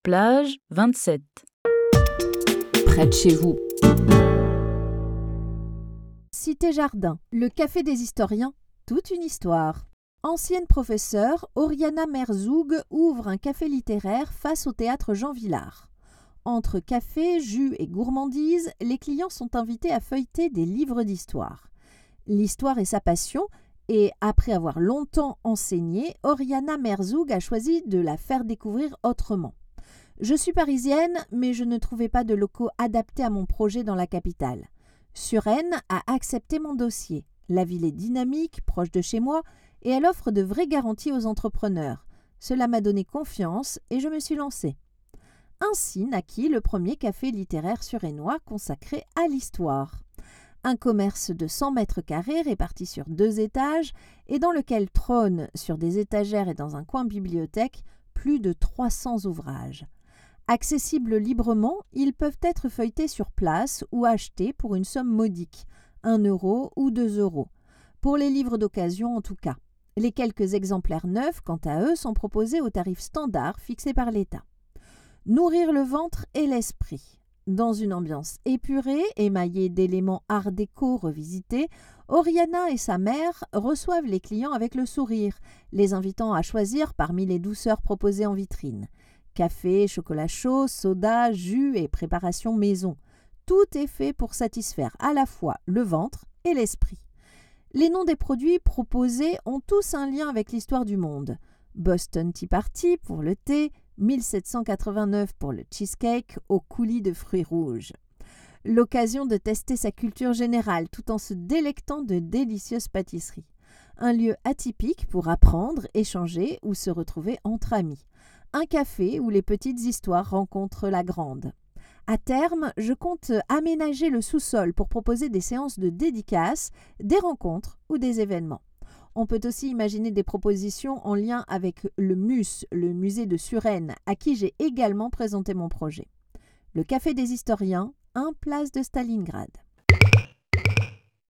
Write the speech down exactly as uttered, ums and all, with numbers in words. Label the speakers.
Speaker 1: Plage vingt-sept.
Speaker 2: Près de chez vous.
Speaker 3: Cité Jardin, le café des historiens, toute une histoire. Ancienne professeure, Oriana Merzoug ouvre un café littéraire face au théâtre Jean Vilar. Entre café, jus et gourmandise, les clients sont invités à feuilleter des livres d'histoire. L'histoire est sa passion et, après avoir longtemps enseigné, Oriana Merzoug a choisi de la faire découvrir autrement. Je suis parisienne, mais je ne trouvais pas de locaux adaptés à mon projet dans la capitale. Suresnes a accepté mon dossier. La ville est dynamique, proche de chez moi, et elle offre de vraies garanties aux entrepreneurs. Cela m'a donné confiance et je me suis lancée. Ainsi naquit le premier café littéraire suresnois consacré à l'histoire. Un commerce de cent mètres carrés réparti sur deux étages et dans lequel trônent, sur des étagères et dans un coin bibliothèque, plus de trois cents ouvrages. Accessibles librement, ils peuvent être feuilletés sur place ou achetés pour une somme modique, un euro ou deux euros. Pour les livres d'occasion en tout cas. Les quelques exemplaires neufs, quant à eux, sont proposés au tarif standard fixé par l'État. Nourrir le ventre et l'esprit. Dans une ambiance épurée, émaillée d'éléments art déco revisités, Oriana et sa mère reçoivent les clients avec le sourire, les invitant à choisir parmi les douceurs proposées en vitrine. Café, chocolat chaud, soda, jus et préparation maison. Tout est fait pour satisfaire à la fois le ventre et l'esprit. Les noms des produits proposés ont tous un lien avec l'histoire du monde. Boston Tea Party pour le thé, mille sept cent quatre-vingt-neuf pour le cheesecake au coulis de fruits rouges. L'occasion de tester sa culture générale tout en se délectant de délicieuses pâtisseries. Un lieu atypique pour apprendre, échanger ou se retrouver entre amis. Un café où les petites histoires rencontrent la grande. À terme, je compte aménager le sous-sol pour proposer des séances de dédicaces, des rencontres ou des événements. On peut aussi imaginer des propositions en lien avec le M U S, le musée de Suresnes, à qui j'ai également présenté mon projet. Le Café des historiens, un place de Stalingrad.